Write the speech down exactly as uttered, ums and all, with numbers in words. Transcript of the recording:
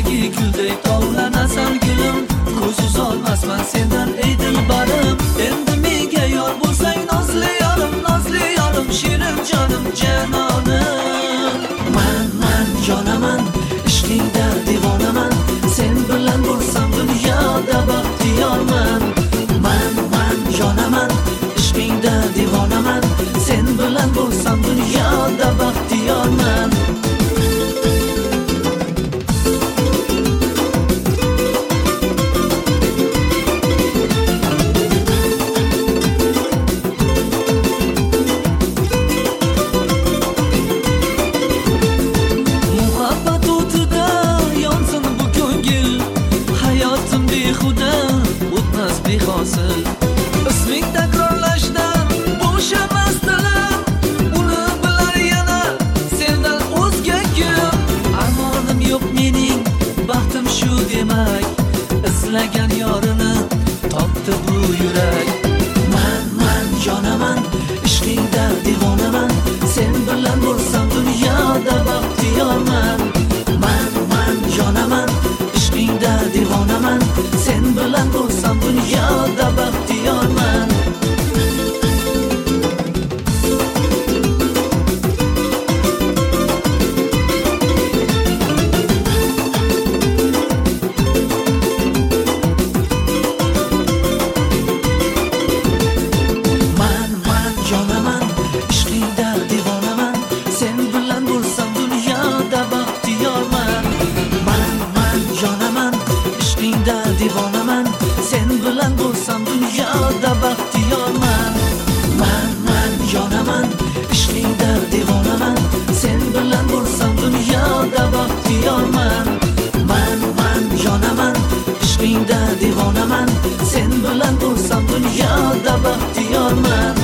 ko'zlaridagi guldek tovlanasan gulim, ko'z uzolmasman sendan ey dilbarim. Endi menga yor bo'lsang nozli yorim, nozli yorim, shirin jonim, janonim. Man man jonaman, ishqingda divonaman, sen bilan bo'lsam dunyoda baxtiyorman. Man man jonaman, ishqingda divonaman, sen bilan bo'lsam dunyoda baxtiyorman. Isming takrorlashdan bo'shamas dilim, uni bilar yana sendan o'zga kim. Armonim yo'q mening, baxtim shu demak, izlagan yorini topdi bu yurak. Man man jonaman, ishqingda divonaman, sen bilan bo'lsam dunyoda baxtiyorman. Man man jonaman, ishqingda divonaman, sen bilan bo'lsam dunyoda baxtiyorman. Man man jonaman, ishqingda divonaman, sen bilan bo'lsam dunyoda baxtiyorman. Man man jonaman, ishqingda divonaman, sen bilan bo'lsam dunyoda baxtiyorman. Man man jonaman, ishqingda divonaman, sen bilan bo'lsam dunyoda baxtiyorman. Man man jonaman, ishqingda divonaman, sen bilan bo'lsam dunyoda baxtiyorman.